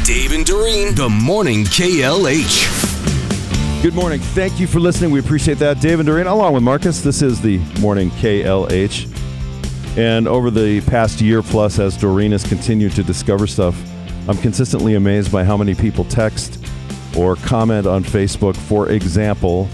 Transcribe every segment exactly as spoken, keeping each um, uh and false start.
Dave and Doreen, the Morning K L H. Good morning. Thank you for listening. We appreciate that. Dave and Doreen, along with Marcus, this is the Morning K L H. And over the past year plus, as Doreen has continued to discover stuff, I'm consistently amazed by how many people text or comment on Facebook. For example,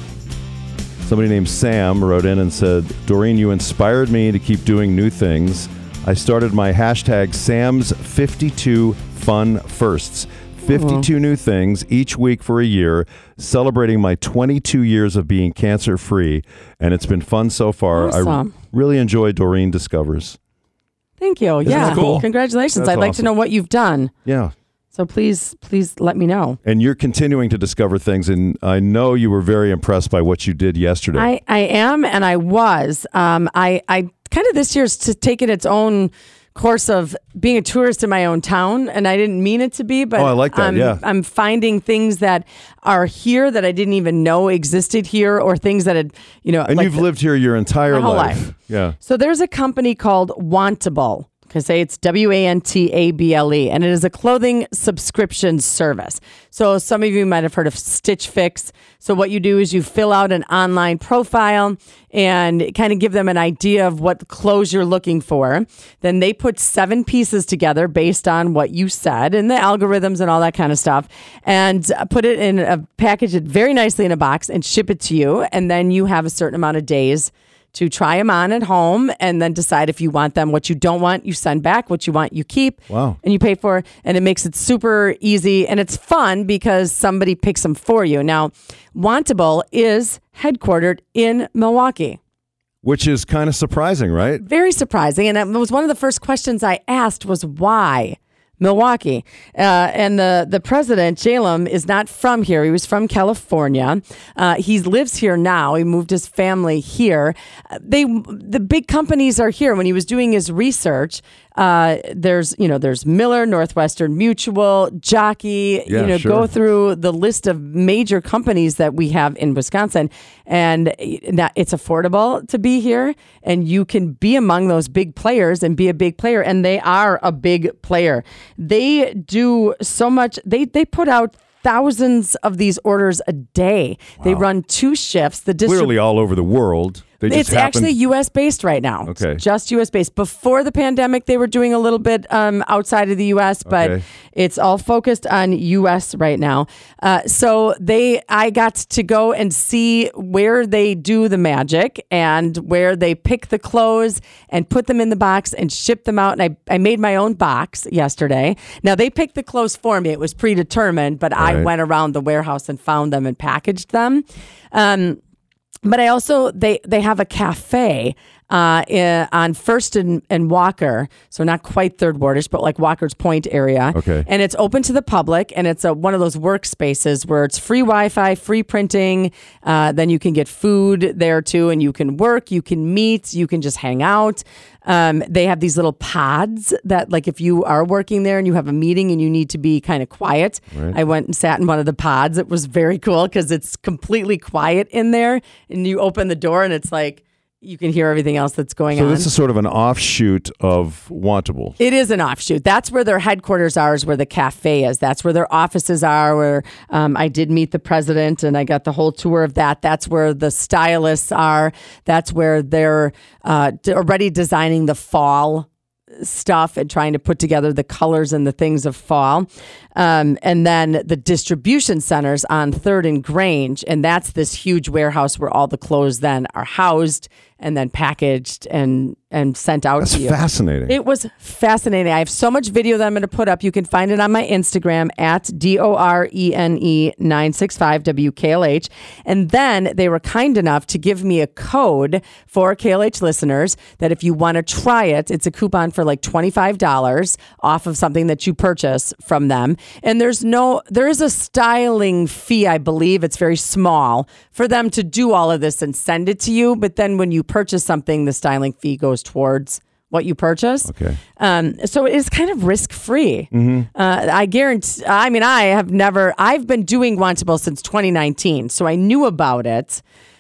somebody named Sam wrote in and said, Doreen, you inspired me to keep doing new things. I started my hashtag Sam's fifty-two Fun Firsts. fifty-two new things each week for a year, celebrating my twenty-two years of being cancer-free, and it's been fun so far. Awesome. I really enjoy Doreen Discovers. Thank you. Isn't yeah. that cool? Congratulations. That's I'd like awesome. to know what you've done. Yeah. So please, please let me know. And you're continuing to discover things, and I know you were very impressed by what you did yesterday. I, I am, and I was. Um, I, I kind of this year's to take it its own course of being a tourist in my own town, and I didn't mean it to be, but oh, I like that. I'm, yeah. I'm finding things that are here that I didn't even know existed here, or things that had, you know, And like you've the, lived here your entire my whole life. life. Yeah. So there's a company called Wantable. I say it's W A N T A B L E, and it is a clothing subscription service. So some of you might have heard of Stitch Fix. So what you do is you fill out an online profile and kind of give them an idea of what clothes you're looking for. Then they put seven pieces together based on what you said and the algorithms and all that kind of stuff, and put it in a package it very nicely in a box and ship it to you. And then you have a certain amount of days to try them on at home and then decide if you want them. What you don't want, you send back. What you want, you keep. Wow. And you pay for. And it makes it super easy. And it's fun because somebody picks them for you. Now, Wantable is headquartered in Milwaukee. Which is kind of surprising, right? Very surprising. And it was one of the first questions I asked was why Milwaukee? Uh, and the, the president, Jalem, is not from here. He was from California. Uh, he lives here now. He moved his family here. They the big companies are here. When he was doing his research, uh, there's you know there's Miller, Northwestern Mutual, Jockey. Yeah, you know, sure. go through the list of major companies that we have in Wisconsin, and that it's affordable to be here, and you can be among those big players and be a big player, and they are a big player. They do so much. They they put out thousands of these orders a day. Wow. They run two shifts. The distrib- Clearly all over the world. They just it's happen- actually U S based right now. Okay. It's just U S based. Before the pandemic, they were doing a little bit um, outside of the U S, but Okay. it's all focused on U S right now. Uh, so they, I got to go and see where they do the magic and where they pick the clothes and put them in the box and ship them out. And I, I made my own box yesterday. Now they picked the clothes for me. It was predetermined, but I Right. went around the warehouse and found them and packaged them. Um, But I also, they, they have a cafe uh, in, on First and, and Walker, so not quite Third Wardish, but like Walker's Point area. Okay. And it's open to the public, and it's a, one of those workspaces where it's free Wi-Fi, free printing. Uh, then you can get food there too, and you can work, you can meet, you can just hang out. Um, they have these little pods that, like, if you are working there and you have a meeting and you need to be kind of quiet, Right. I went and sat in one of the pods. It was very cool because it's completely quiet in there, and you open the door and it's like you can hear everything else that's going So on. this is sort of an offshoot of Wantable. It is an offshoot. That's where their headquarters are, is where the cafe is. That's where their offices are, where um, I did meet the president and I got the whole tour of that. That's where the stylists are. That's where they're uh, d- already designing the fall stuff and trying to put together the colors and the things of fall. Um, and then the distribution centers on Third and Grange. And that's this huge warehouse where all the clothes then are housed and then packaged and and sent out That's to you. fascinating. It was fascinating. I have so much video that I'm going to put up. You can find it on my Instagram at D O R E N E nine six five W K L H. And then they were kind enough to give me a code for K L H listeners that if you want to try it, it's a coupon for like twenty-five dollars off of something that you purchase from them. And there's no, there is a styling fee, I believe. It's very small for them to do all of this and send it to you. But then when you purchase something, the styling fee goes towards what you purchase. Okay. Um, so it is kind of risk-free. Mm-hmm. Uh, I guarantee, I mean, I have never, I've been doing Wantable since twenty nineteen, so I knew about it.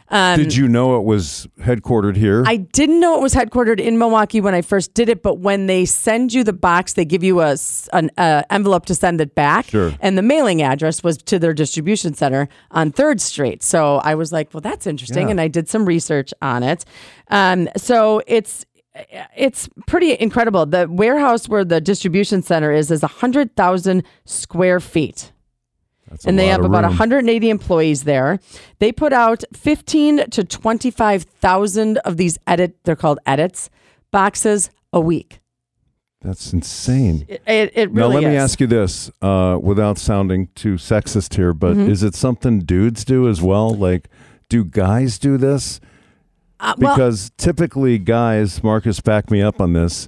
Um, Did you know it was headquartered here? I didn't know it was headquartered in Milwaukee when I first did it, but when they send you the box, they give you a s- an uh, envelope to send it back. Sure. And the mailing address was to their distribution center on third Street. So I was like, well, that's interesting. Yeah. And I did some research on it. Um, so it's it's pretty incredible. The warehouse where the distribution center is is one hundred thousand square feet. That's a And they lot have of about room. one hundred eighty employees there. They put out fifteen to twenty-five thousand of these edit, they're called edits, boxes a week. That's insane. It, it, it Now, really let is. me ask you this, uh, without sounding too sexist here, but Mm-hmm. is it something dudes do as well? Like, do guys do this? Uh, well, Because typically guys, Marcus, back me up on this,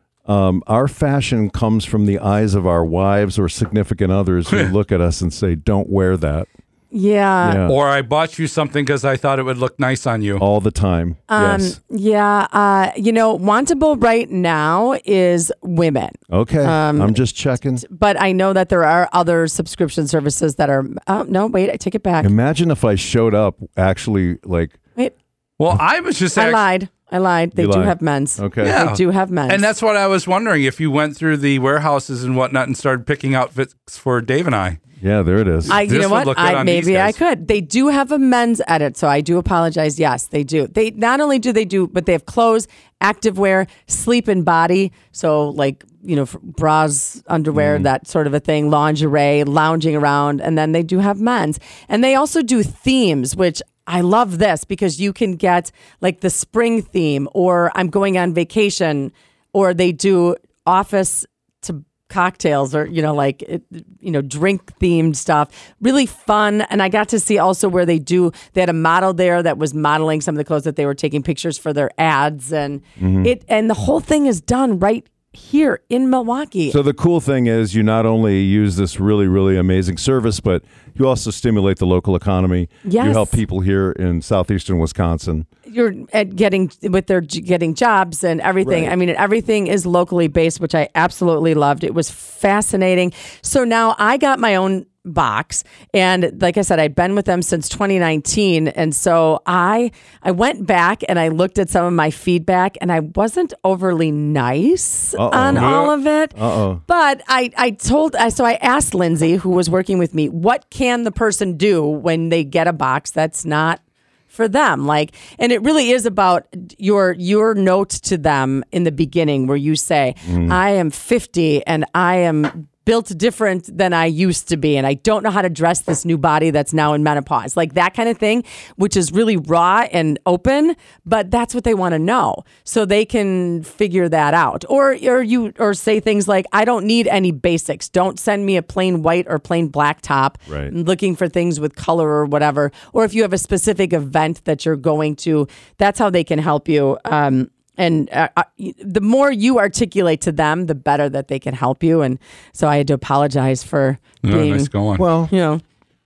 um, our fashion comes from the eyes of our wives or significant others who look at us and say, don't wear that. yeah. Yeah. Or I bought you something because I thought it would look nice on you. All the time. Um, yes. Yeah. Uh, you know, Wantable right now is women. Okay. um, I'm just checking. But I know that there are other subscription services that are, oh, no, wait, I take it back. Imagine if I showed up actually like, Wait, Well, I was just I act- lied. I lied. They You do lied. have men's. okay. Yeah. They do have men's. And that's what I was wondering if you went through the warehouses and whatnot and started picking outfits for Dave and I. Yeah, there it is. I, you This know would what? look good I, on these maybe I guys. could. They do have a men's edit, so I do apologize. Yes, they do. They not only do they do, but they have clothes, activewear, sleep and body. So like you know, for bras, underwear, that sort of a thing, lingerie, lounging around, and then they do have men's, and they also do themes, which. I love this because you can get like the spring theme, or I'm going on vacation, or they do office to cocktails, or you know like it, you know drink themed stuff. Really fun. And I got to see also where they do they had a model there that was modeling some of the clothes that they were taking pictures for their ads, and it and the whole thing is done right here in Milwaukee. So the cool thing is you not only use this really, really amazing service, but you also stimulate the local economy. You Yes. help people here in southeastern Wisconsin. You're at getting with their j- getting jobs and everything. Right. I mean, everything is locally based, which I absolutely loved. It was fascinating. So now I got my own box, and like I said, I'd been with them since twenty nineteen, and so I I went back and I looked at some of my feedback, and I wasn't overly nice Uh-oh. on all of it. Uh-oh. But I I told I so I asked Lindsay, who was working with me, what can the person do when they get a box that's not for them, like, and it really is about your your note to them in the beginning where you say, I am fifty and I am built different than I used to be, and I don't know how to dress this new body that's now in menopause, like that kind of thing, which is really raw and open, but that's what they want to know, so they can figure that out. Or or you or say things like, I don't need any basics. Don't send me a plain white or plain black top. Right. I'm looking for things with color or whatever. Or if you have a specific event that you're going to, that's how they can help you. Um, And uh, uh, the more you articulate to them, the better that they can help you. And so I had to apologize for Oh, being, nice going. Well, you know,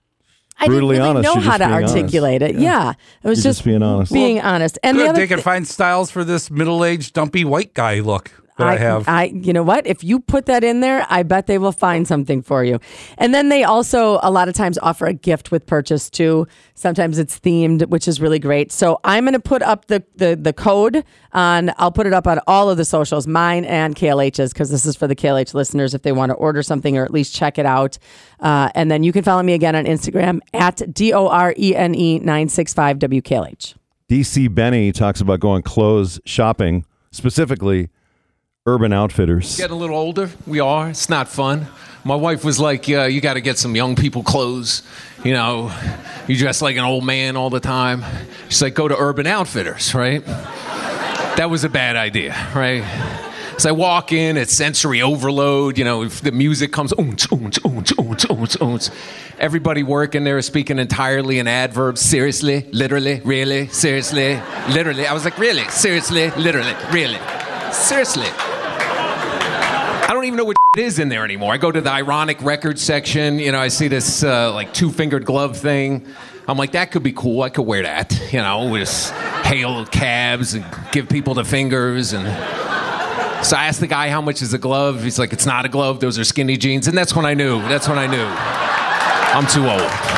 I Brutally didn't really honest, know you're how just to being honest. articulate it. Yeah. Yeah, it was You're just, just being honest. being honest. And the Good, other they can thi- find styles for this middle-aged, dumpy white guy look that I, have. I, you know what? If you put that in there, I bet they will find something for you. And then they also a lot of times offer a gift with purchase too. Sometimes it's themed, which is really great. So I'm going to put up the, the the code on. I'll put it up on all of the socials, mine and K L H's, because this is for the K L H listeners if they want to order something or at least check it out. Uh, and then you can follow me again on Instagram at D O R E N E nine six five W K L H. D C Benny talks about going clothes shopping, specifically Urban Outfitters. Getting a little older, we are. It's not fun. My wife was like, uh, you got to get some young people clothes. You know, you dress like an old man all the time. She's like, go to Urban Outfitters, right? That was a bad idea, right? So I walk in, it's sensory overload. You know, if the music comes, oons, oons, oons, oons, oons, oons. Everybody working there is speaking entirely in adverbs. Seriously, literally, really, seriously, literally. I was like, really, seriously, literally, really, seriously. I don't even know what it is in there anymore. I go to the ironic record section. You know, I see this uh, like two-fingered glove thing. I'm like, that could be cool. I could wear that. You know, just hail cabs and give people the fingers. And so I asked the guy, how much is a glove? He's like, it's not a glove. Those are skinny jeans. And that's when I knew. That's when I knew. I'm too old.